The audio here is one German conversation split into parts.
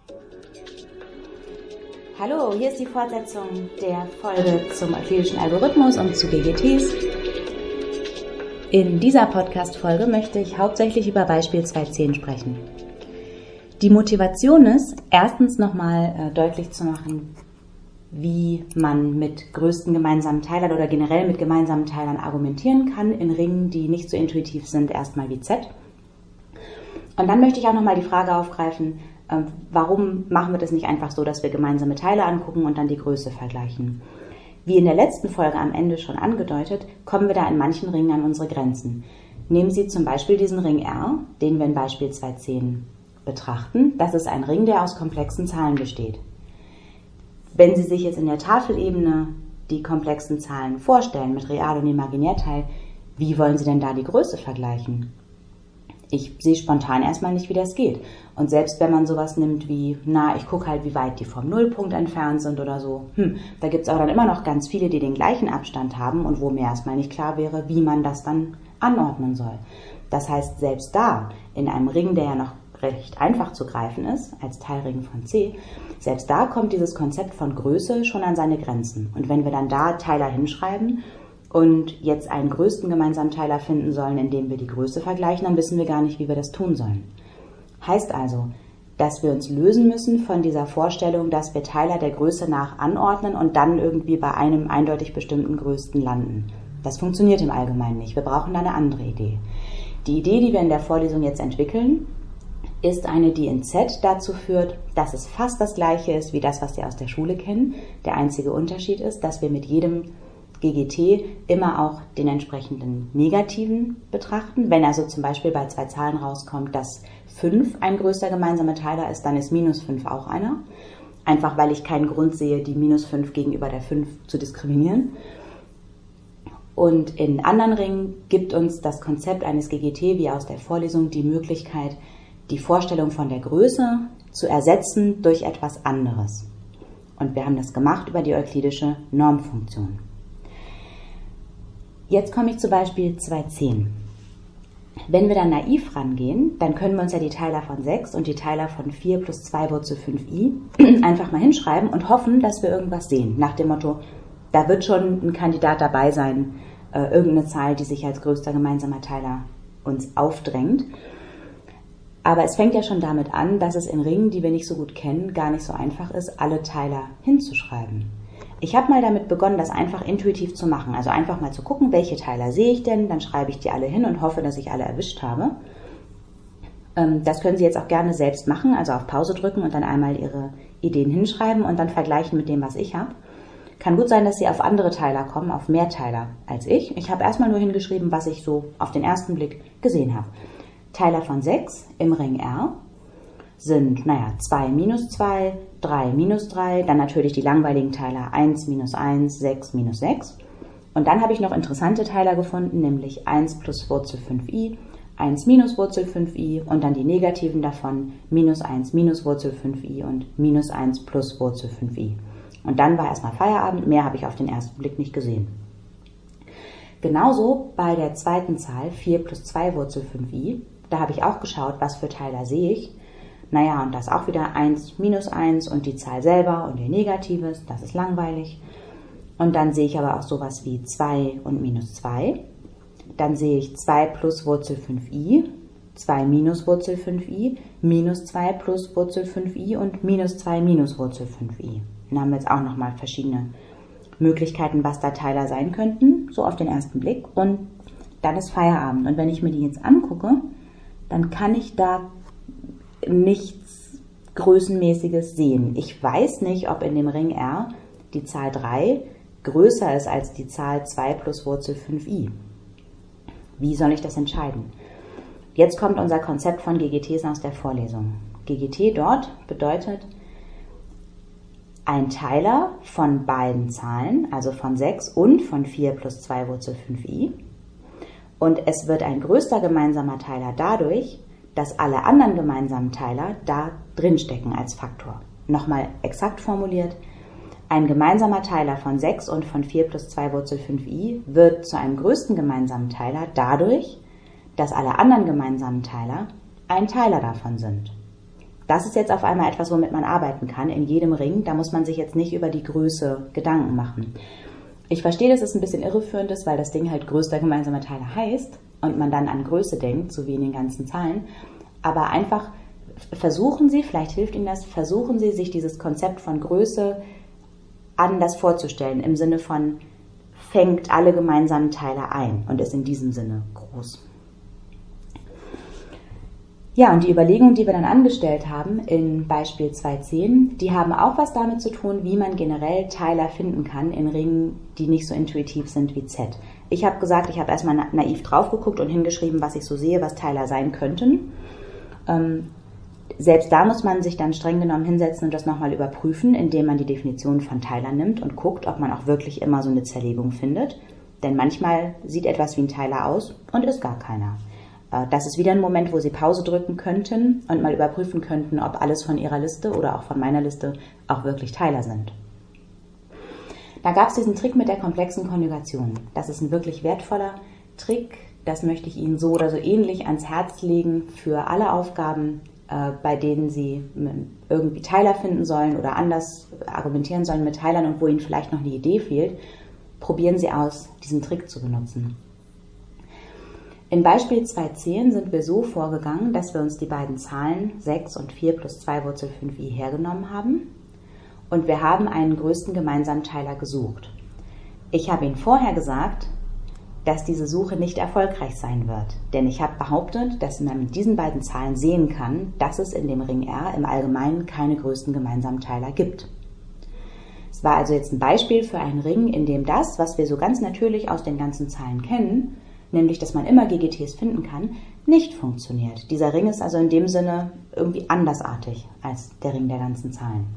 Hallo, hier ist die Fortsetzung der Folge zum euklidischen Algorithmus und zu GGTs. In dieser Podcast-Folge möchte ich hauptsächlich über Beispiel 2.10 sprechen. Die Motivation ist, erstens nochmal deutlich zu machen, wie man mit größten gemeinsamen Teilern oder generell mit gemeinsamen Teilern argumentieren kann in Ringen, die nicht so intuitiv sind, erstmal wie Z. Und dann möchte ich auch nochmal die Frage aufgreifen, warum machen wir das nicht einfach so, dass wir gemeinsame Teile angucken und dann die Größe vergleichen? Wie in der letzten Folge am Ende schon angedeutet, kommen wir da in manchen Ringen an unsere Grenzen. Nehmen Sie zum Beispiel diesen Ring R, den wir in Beispiel 2.10 betrachten. Das ist ein Ring, der aus komplexen Zahlen besteht. Wenn Sie sich jetzt in der Tafelebene die komplexen Zahlen vorstellen mit Real- und Imaginärteil, wie wollen Sie denn da die Größe vergleichen? Ich sehe spontan erstmal nicht, wie das geht. Und selbst wenn man sowas nimmt wie, ich gucke halt, wie weit die vom Nullpunkt entfernt sind oder so, da gibt es auch dann immer noch ganz viele, die den gleichen Abstand haben und wo mir erstmal nicht klar wäre, wie man das dann anordnen soll. Das heißt, selbst da, in einem Ring, der ja noch recht einfach zu greifen ist, als Teilring von C, selbst da kommt dieses Konzept von Größe schon an seine Grenzen. Und wenn wir dann da Teiler hinschreiben und jetzt einen größten gemeinsamen Teiler finden sollen, indem wir die Größe vergleichen, dann wissen wir gar nicht, wie wir das tun sollen. Heißt also, dass wir uns lösen müssen von dieser Vorstellung, dass wir Teiler der Größe nach anordnen und dann irgendwie bei einem eindeutig bestimmten Größten landen. Das funktioniert im Allgemeinen nicht. Wir brauchen da eine andere Idee. Die Idee, die wir in der Vorlesung jetzt entwickeln, ist eine, die in Z dazu führt, dass es fast das Gleiche ist wie das, was Sie aus der Schule kennen. Der einzige Unterschied ist, dass wir mit jedem GGT immer auch den entsprechenden Negativen betrachten. Wenn also zum Beispiel bei zwei Zahlen rauskommt, dass 5 ein größter gemeinsamer Teiler ist, dann ist minus 5 auch einer. Einfach weil ich keinen Grund sehe, die minus 5 gegenüber der 5 zu diskriminieren. Und in anderen Ringen gibt uns das Konzept eines GGT, wie aus der Vorlesung, die Möglichkeit, die Vorstellung von der Größe zu ersetzen durch etwas anderes. Und wir haben das gemacht über die euklidische Normfunktion. Jetzt komme ich zu Beispiel 2.10. Wenn wir dann naiv rangehen, dann können wir uns ja die Teiler von 6 und die Teiler von 4 plus 2 Wurzel 5i einfach mal hinschreiben und hoffen, dass wir irgendwas sehen. Nach dem Motto, da wird schon ein Kandidat dabei sein, irgendeine Zahl, die sich als größter gemeinsamer Teiler uns aufdrängt. Aber es fängt ja schon damit an, dass es in Ringen, die wir nicht so gut kennen, gar nicht so einfach ist, alle Teiler hinzuschreiben. Ich habe mal damit begonnen, das einfach intuitiv zu machen. Also einfach mal zu gucken, welche Teiler sehe ich denn, dann schreibe ich die alle hin und hoffe, dass ich alle erwischt habe. Das können Sie jetzt auch gerne selbst machen, also auf Pause drücken und dann einmal Ihre Ideen hinschreiben und dann vergleichen mit dem, was ich habe. Kann gut sein, dass Sie auf andere Teiler kommen, auf mehr Teiler als ich. Ich habe erstmal nur hingeschrieben, was ich so auf den ersten Blick gesehen habe. Teiler von 6 im Ring R sind, 2 minus 2, 3 minus 3, dann natürlich die langweiligen Teiler 1 minus 1, 6 minus 6. Und dann habe ich noch interessante Teiler gefunden, nämlich 1 plus Wurzel 5i, 1 minus Wurzel 5i und dann die negativen davon, minus 1 minus Wurzel 5i und minus 1 plus Wurzel 5i. Und dann war erstmal Feierabend, mehr habe ich auf den ersten Blick nicht gesehen. Genauso bei der zweiten Zahl, 4 plus 2 Wurzel 5i, da habe ich auch geschaut, was für Teiler sehe ich. Und das auch wieder 1 minus 1 und die Zahl selber und ihr Negatives, das ist langweilig. Und dann sehe ich aber auch sowas wie 2 und minus 2. Dann sehe ich 2 plus Wurzel 5i, 2 minus Wurzel 5i, minus 2 plus Wurzel 5i und minus 2 minus Wurzel 5i. Dann haben wir jetzt auch nochmal verschiedene Möglichkeiten, was da Teiler sein könnten, so auf den ersten Blick. Und dann ist Feierabend. Und wenn ich mir die jetzt angucke, dann kann ich da nichts Größenmäßiges sehen. Ich weiß nicht, ob in dem Ring R die Zahl 3 größer ist als die Zahl 2 plus Wurzel 5i. Wie soll ich das entscheiden? Jetzt kommt unser Konzept von GGTs aus der Vorlesung. GGT dort bedeutet ein Teiler von beiden Zahlen, also von 6 und von 4 plus 2 Wurzel 5i. Und es wird ein größter gemeinsamer Teiler dadurch, dass alle anderen gemeinsamen Teiler da drin stecken als Faktor. Nochmal exakt formuliert, ein gemeinsamer Teiler von 6 und von 4 plus 2 Wurzel 5i wird zu einem größten gemeinsamen Teiler dadurch, dass alle anderen gemeinsamen Teiler ein Teiler davon sind. Das ist jetzt auf einmal etwas, womit man arbeiten kann in jedem Ring. Da muss man sich jetzt nicht über die Größe Gedanken machen. Ich verstehe, dass es ein bisschen irreführend ist, weil das Ding halt größter gemeinsamer Teiler heißt und man dann an Größe denkt, so wie in den ganzen Zahlen. Aber einfach versuchen Sie, vielleicht hilft Ihnen das, versuchen Sie, sich dieses Konzept von Größe anders vorzustellen, im Sinne von fängt alle gemeinsamen Teiler ein und ist in diesem Sinne groß. Ja, und die Überlegungen, die wir dann angestellt haben in Beispiel 2.10, die haben auch was damit zu tun, wie man generell Teiler finden kann in Ringen, die nicht so intuitiv sind wie Z. Ich habe gesagt, ich habe erstmal naiv drauf geguckt und hingeschrieben, was ich so sehe, was Teiler sein könnten. Selbst da muss man sich dann streng genommen hinsetzen und das nochmal überprüfen, indem man die Definition von Teilern nimmt und guckt, ob man auch wirklich immer so eine Zerlegung findet. Denn manchmal sieht etwas wie ein Teiler aus und ist gar keiner. Das ist wieder ein Moment, wo Sie Pause drücken könnten und mal überprüfen könnten, ob alles von Ihrer Liste oder auch von meiner Liste auch wirklich Teiler sind. Da gab es diesen Trick mit der komplexen Konjugation. Das ist ein wirklich wertvoller Trick. Das möchte ich Ihnen so oder so ähnlich ans Herz legen für alle Aufgaben, bei denen Sie irgendwie Teiler finden sollen oder anders argumentieren sollen mit Teilern und wo Ihnen vielleicht noch eine Idee fehlt. Probieren Sie aus, diesen Trick zu benutzen. In Beispiel 2.10 sind wir so vorgegangen, dass wir uns die beiden Zahlen 6 und 4 plus 2 Wurzel 5i hergenommen haben und wir haben einen größten gemeinsamen Teiler gesucht. Ich habe Ihnen vorher gesagt, dass diese Suche nicht erfolgreich sein wird, denn ich habe behauptet, dass man mit diesen beiden Zahlen sehen kann, dass es in dem Ring R im Allgemeinen keine größten gemeinsamen Teiler gibt. Es war also jetzt ein Beispiel für einen Ring, in dem das, was wir so ganz natürlich aus den ganzen Zahlen kennen, nämlich, dass man immer GGTs finden kann, nicht funktioniert. Dieser Ring ist also in dem Sinne irgendwie andersartig als der Ring der ganzen Zahlen.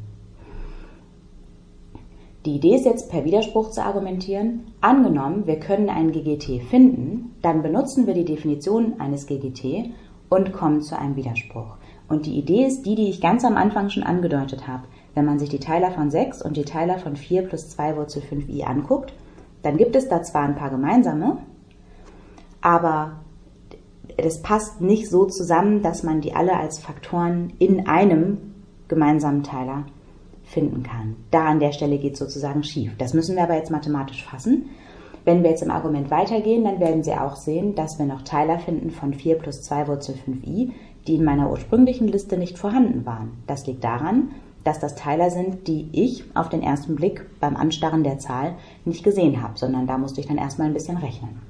Die Idee ist jetzt, per Widerspruch zu argumentieren. Angenommen, wir können einen GGT finden, dann benutzen wir die Definition eines GGT und kommen zu einem Widerspruch. Und die Idee ist die ich ganz am Anfang schon angedeutet habe. Wenn man sich die Teiler von 6 und die Teiler von 4 plus 2 Wurzel 5i anguckt, dann gibt es da zwar ein paar gemeinsame, aber das passt nicht so zusammen, dass man die alle als Faktoren in einem gemeinsamen Teiler finden kann. Da an der Stelle geht es sozusagen schief. Das müssen wir aber jetzt mathematisch fassen. Wenn wir jetzt im Argument weitergehen, dann werden Sie auch sehen, dass wir noch Teiler finden von 4 plus 2 Wurzel 5i, die in meiner ursprünglichen Liste nicht vorhanden waren. Das liegt daran, dass das Teiler sind, die ich auf den ersten Blick beim Anstarren der Zahl nicht gesehen habe, sondern da musste ich dann erstmal ein bisschen rechnen.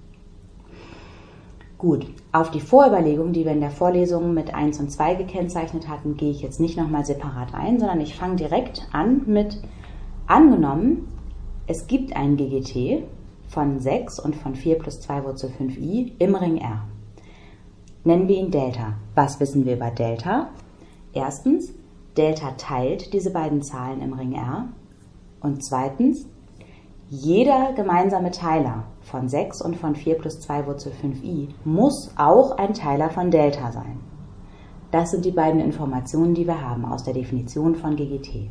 Gut, auf die Vorüberlegung, die wir in der Vorlesung mit 1 und 2 gekennzeichnet hatten, gehe ich jetzt nicht nochmal separat ein, sondern ich fange direkt an mit, angenommen, es gibt einen GGT von 6 und von 4 plus 2 Wurzel 5i im Ring R. Nennen wir ihn Delta. Was wissen wir über Delta? Erstens, Delta teilt diese beiden Zahlen im Ring R. Und zweitens, jeder gemeinsame Teiler von 6 und von 4 plus 2 Wurzel 5i muss auch ein Teiler von Delta sein. Das sind die beiden Informationen, die wir haben aus der Definition von GGT.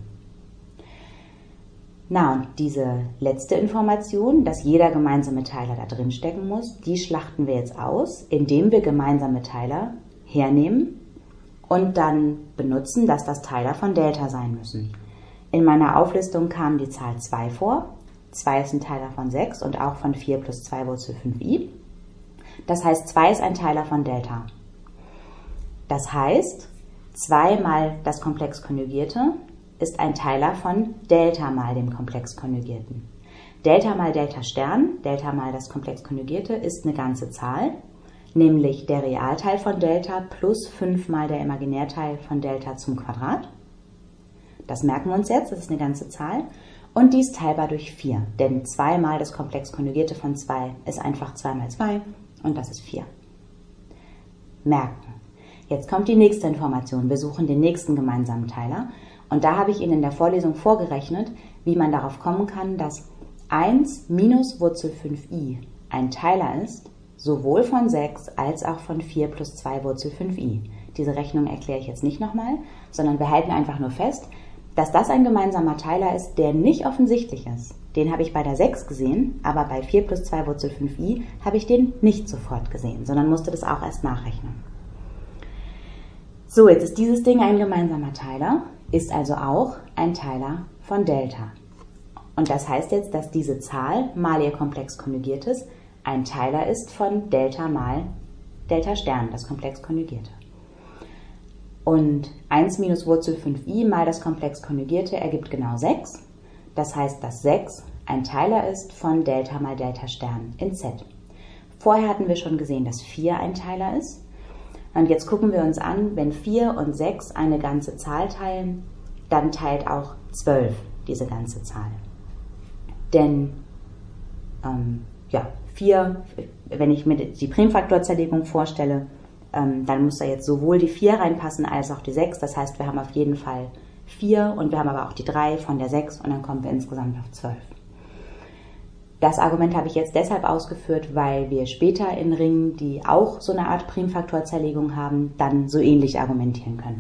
Na, und diese letzte Information, dass jeder gemeinsame Teiler da drin stecken muss, die schlachten wir jetzt aus, indem wir gemeinsame Teiler hernehmen und dann benutzen, dass das Teiler von Delta sein müssen. In meiner Auflistung kam die Zahl 2 vor. 2 ist ein Teiler von 6 und auch von 4 plus 2 Wurzel 5i. Das heißt, 2 ist ein Teiler von Delta. Das heißt, 2 mal das Komplex Konjugierte ist ein Teiler von Delta mal dem Komplex Konjugierten. Delta mal Delta Stern, Delta mal das Komplex Konjugierte, ist eine ganze Zahl, nämlich der Realteil von Delta plus 5 mal der Imaginärteil von Delta zum Quadrat. Das merken wir uns jetzt, das ist eine ganze Zahl. Und die ist teilbar durch 4, denn 2 mal das Komplex Konjugierte von 2 ist einfach 2 mal 2 und das ist 4. Merken. Jetzt kommt die nächste Information. Wir suchen den nächsten gemeinsamen Teiler und da habe ich Ihnen in der Vorlesung vorgerechnet, wie man darauf kommen kann, dass 1 minus Wurzel 5i ein Teiler ist, sowohl von 6 als auch von 4 plus 2 Wurzel 5i. Diese Rechnung erkläre ich jetzt nicht nochmal, sondern wir halten einfach nur fest, dass das ein gemeinsamer Teiler ist, der nicht offensichtlich ist. Den habe ich bei der 6 gesehen, aber bei 4 plus 2 Wurzel 5i habe ich den nicht sofort gesehen, sondern musste das auch erst nachrechnen. So, jetzt ist dieses Ding ein gemeinsamer Teiler, ist also auch ein Teiler von Delta. Und das heißt jetzt, dass diese Zahl mal ihr komplex konjugiertes ein Teiler ist von Delta mal Delta Stern, das komplex konjugierte. Und 1 minus Wurzel 5i mal das komplex konjugierte ergibt genau 6. Das heißt, dass 6 ein Teiler ist von Delta mal Delta Stern in Z. Vorher hatten wir schon gesehen, dass 4 ein Teiler ist. Und jetzt gucken wir uns an, wenn 4 und 6 eine ganze Zahl teilen, dann teilt auch 12 diese ganze Zahl. Denn 4, wenn ich mir die Primfaktorzerlegung vorstelle, dann muss da jetzt sowohl die 4 reinpassen als auch die 6. Das heißt, wir haben auf jeden Fall 4 und wir haben aber auch die 3 von der 6 und dann kommen wir insgesamt auf 12. Das Argument habe ich jetzt deshalb ausgeführt, weil wir später in Ringen, die auch so eine Art Primfaktorzerlegung haben, dann so ähnlich argumentieren können.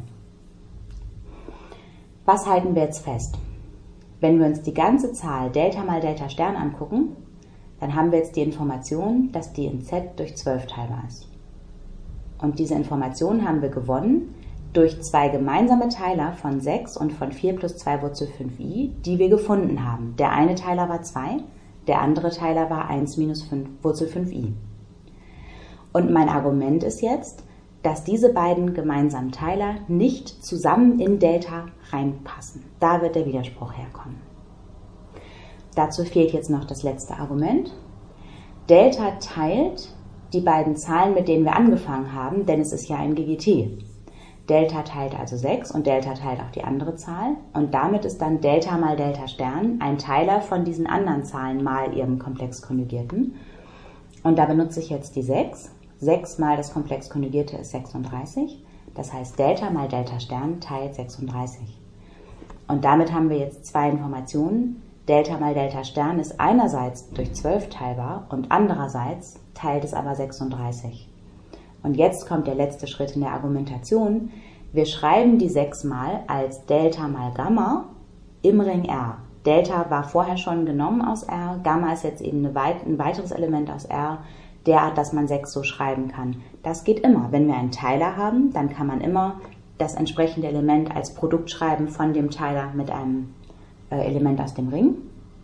Was halten wir jetzt fest? Wenn wir uns die ganze Zahl Delta mal Delta Stern angucken, dann haben wir jetzt die Information, dass die in Z durch 12 teilbar ist. Und diese Information haben wir gewonnen durch 2 gemeinsame Teiler von 6 und von 4 plus 2 Wurzel 5i, die wir gefunden haben. Der eine Teiler war 2, der andere Teiler war 1 minus 5 Wurzel 5i. Und mein Argument ist jetzt, dass diese beiden gemeinsamen Teiler nicht zusammen in Delta reinpassen. Da wird der Widerspruch herkommen. Dazu fehlt jetzt noch das letzte Argument. Delta teilt die beiden Zahlen, mit denen wir angefangen haben, denn es ist ja ein GGT. Delta teilt also 6 und Delta teilt auch die andere Zahl. Und damit ist dann Delta mal Delta Stern ein Teiler von diesen anderen Zahlen mal ihrem komplex konjugierten. Und da benutze ich jetzt die 6. 6 mal das komplex konjugierte ist 36. Das heißt, Delta mal Delta Stern teilt 36. Und damit haben wir jetzt 2 Informationen. Delta mal Delta Stern ist einerseits durch 12 teilbar und andererseits teilt es aber 36. Und jetzt kommt der letzte Schritt in der Argumentation. Wir schreiben die 6 mal als Delta mal Gamma im Ring R. Delta war vorher schon genommen aus R, Gamma ist jetzt eben ein weiteres Element aus R, derart, dass man 6 so schreiben kann. Das geht immer. Wenn wir einen Teiler haben, dann kann man immer das entsprechende Element als Produkt schreiben von dem Teiler mit einem Element aus dem Ring.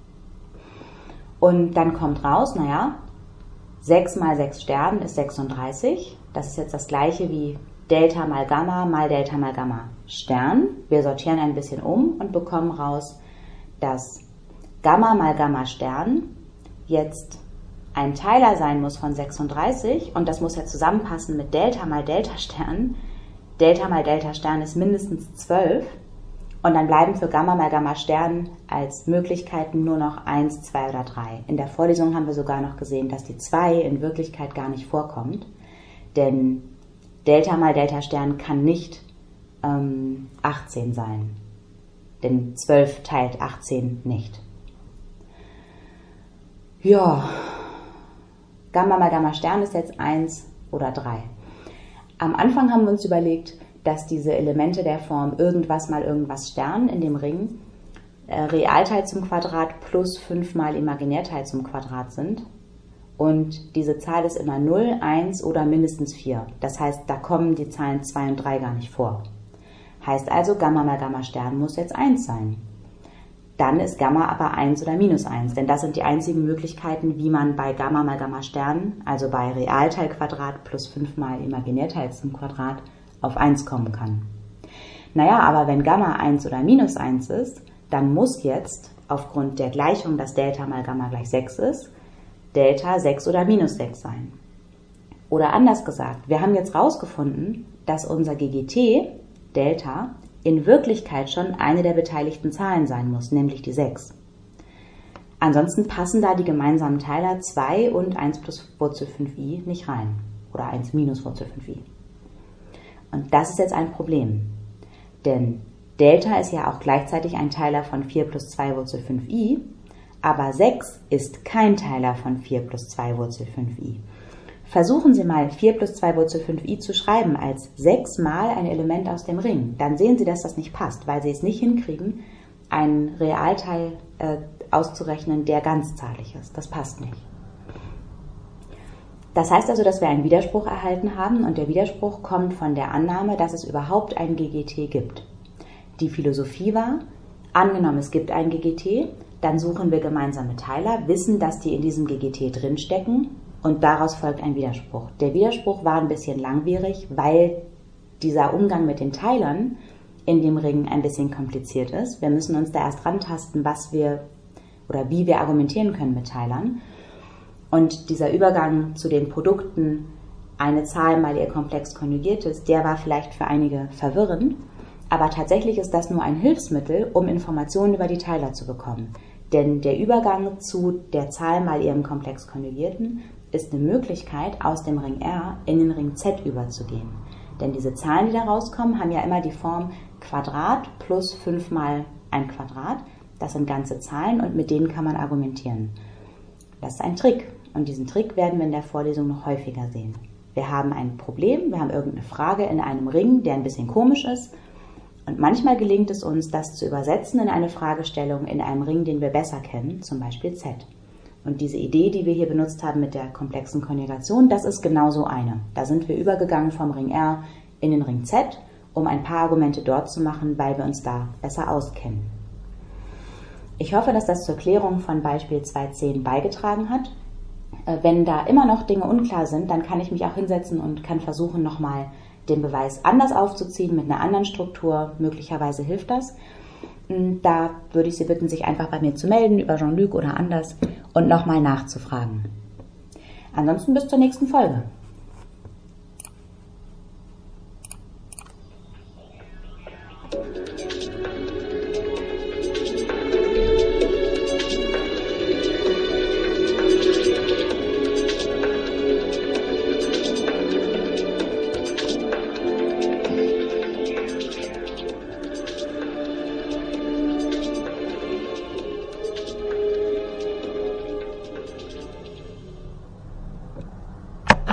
Und dann kommt raus, 6 mal 6 Stern ist 36. Das ist jetzt das gleiche wie Delta mal Gamma Stern. Wir sortieren ein bisschen um und bekommen raus, dass Gamma mal Gamma Stern jetzt ein Teiler sein muss von 36 und das muss ja zusammenpassen mit Delta mal Delta Stern. Delta mal Delta Stern ist mindestens 12 und dann bleiben für Gamma mal Gamma Stern als Möglichkeiten nur noch 1, 2 oder 3. In der Vorlesung haben wir sogar noch gesehen, dass die 2 in Wirklichkeit gar nicht vorkommt, denn Delta mal Delta Stern kann nicht 18 sein, denn 12 teilt 18 nicht. Ja, Gamma mal Gamma Stern ist jetzt 1 oder 3. Am Anfang haben wir uns überlegt, dass diese Elemente der Form irgendwas mal irgendwas Stern in dem Ring Realteil zum Quadrat plus 5 mal Imaginärteil zum Quadrat sind. Und diese Zahl ist immer 0, 1 oder mindestens 4. Das heißt, da kommen die Zahlen 2 und 3 gar nicht vor. Heißt also, Gamma mal Gamma Stern muss jetzt 1 sein. Dann ist Gamma aber 1 oder minus 1, denn das sind die einzigen Möglichkeiten, wie man bei Gamma mal Gamma Stern, also bei Realteilquadrat plus 5 mal Imaginärteil zum Quadrat, auf 1 kommen kann. Aber wenn Gamma 1 oder minus 1 ist, dann muss jetzt, aufgrund der Gleichung, dass Delta mal Gamma gleich 6 ist, Delta 6 oder minus 6 sein. Oder anders gesagt, wir haben jetzt herausgefunden, dass unser GGT, Delta, in Wirklichkeit schon eine der beteiligten Zahlen sein muss, nämlich die 6. Ansonsten passen da die gemeinsamen Teiler 2 und 1 plus Wurzel 5i nicht rein. Oder 1 minus Wurzel 5i. Und das ist jetzt ein Problem. Denn Delta ist ja auch gleichzeitig ein Teiler von 4 plus 2 Wurzel 5i, aber 6 ist kein Teiler von 4 plus 2 Wurzel 5i. Versuchen Sie mal 4 plus 2 Wurzel 5i zu schreiben als 6 mal ein Element aus dem Ring. Dann sehen Sie, dass das nicht passt, weil Sie es nicht hinkriegen, einen Realteil auszurechnen, der ganzzahlig ist. Das passt nicht. Das heißt also, dass wir einen Widerspruch erhalten haben und der Widerspruch kommt von der Annahme, dass es überhaupt ein GGT gibt. Die Philosophie war, angenommen es gibt ein GGT, dann suchen wir gemeinsame Teiler, wissen, dass die in diesem GGT drinstecken und daraus folgt ein Widerspruch. Der Widerspruch war ein bisschen langwierig, weil dieser Umgang mit den Teilern in dem Ring ein bisschen kompliziert ist. Wir müssen uns da erst rantasten, wie wir argumentieren können mit Teilern. Und dieser Übergang zu den Produkten, eine Zahl mal ihr Komplex konjugiertes, der war vielleicht für einige verwirrend, aber tatsächlich ist das nur ein Hilfsmittel, um Informationen über die Teiler zu bekommen. Denn der Übergang zu der Zahl mal ihrem Komplex konjugierten ist eine Möglichkeit, aus dem Ring R in den Ring Z überzugehen. Denn diese Zahlen, die da rauskommen, haben ja immer die Form Quadrat plus 5 mal ein Quadrat. Das sind ganze Zahlen und mit denen kann man argumentieren. Das ist ein Trick und diesen Trick werden wir in der Vorlesung noch häufiger sehen. Wir haben ein Problem, wir haben irgendeine Frage in einem Ring, der ein bisschen komisch ist und manchmal gelingt es uns, das zu übersetzen in eine Fragestellung in einem Ring, den wir besser kennen, zum Beispiel Z. Und diese Idee, die wir hier benutzt haben mit der komplexen Konjugation, das ist genauso eine. Da sind wir übergegangen vom Ring R in den Ring Z, um ein paar Argumente dort zu machen, weil wir uns da besser auskennen. Ich hoffe, dass das zur Klärung von Beispiel 2.10 beigetragen hat. Wenn da immer noch Dinge unklar sind, dann kann ich mich auch hinsetzen und kann versuchen, nochmal den Beweis anders aufzuziehen, mit einer anderen Struktur. Möglicherweise hilft das. Da würde ich Sie bitten, sich einfach bei mir zu melden, über Jean-Luc oder anders, und nochmal nachzufragen. Ansonsten bis zur nächsten Folge.